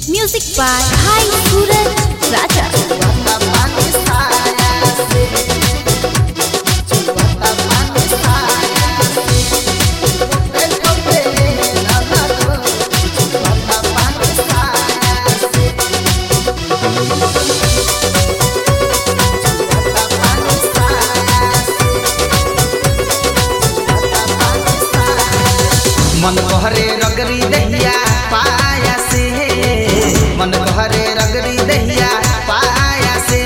Music by Hai Suraj Raja. मन कहरे रगरी दहिया पाया से, मन कहरे रगरी दहिया पाया से,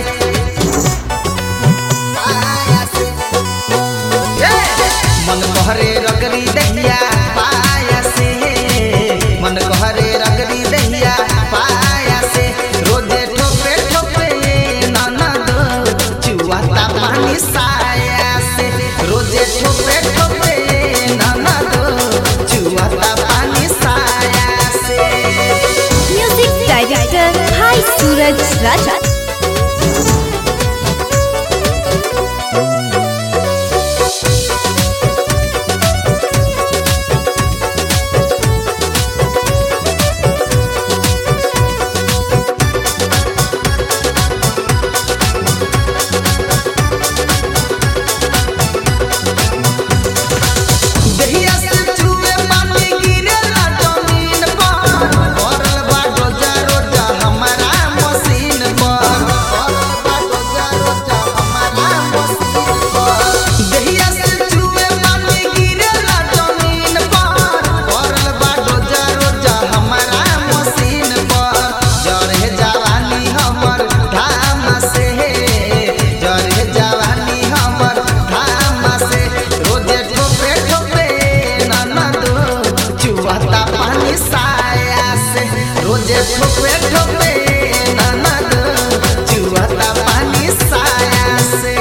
मन कहरे रगरी दहिया पाया से, मन कहरे रगरी दहिया पाया से। रोजे ठोपे ठोपे ननद चुआता पानी साया से, रोजे ठोपे ठोपे ननद चुआता पानी साया से। Music director Hai Suraj Raja. रोजे ठोपे ठोपे ननद चुआता पानी साया से।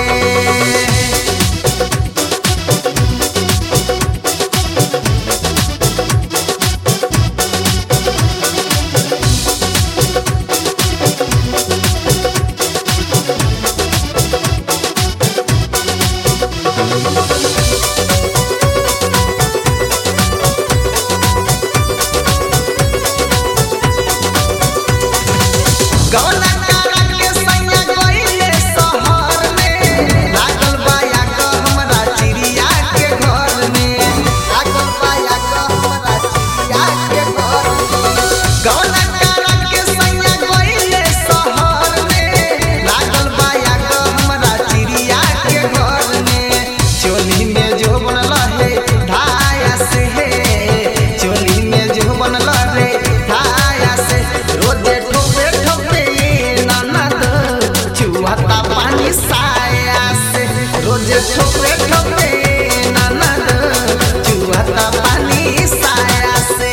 गौना करा के सैया गइले शहर में, लागल बाया क हमरा चिड़िया के घर में, लागल बाया क हमरा चिड़िया के घर में। गौना करा के सैया गइले शहर में, लागल बाया क हमरा चिड़िया के घर में। चोली में जो बनल है धाया से, चोली में जो बनल है धाया से। रोजे ठोपे ठोपे चुआता पानी साया से, रोजे ठोपे ठोपे ननद चुआता पानी साया से।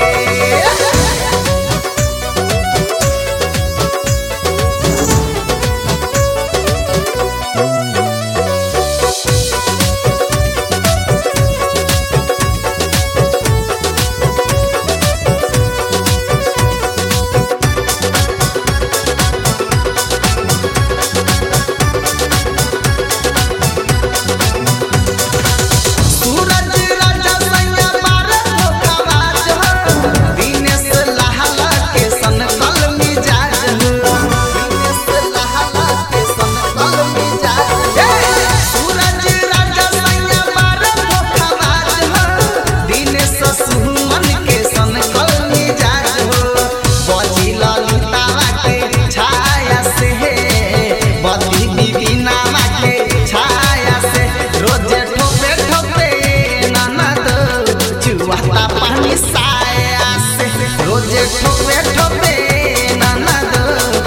रोजे ठोपे ठोपे ननद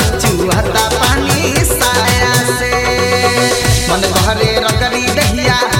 चुआता पानी साया से, मन कहरे रगरी दहिया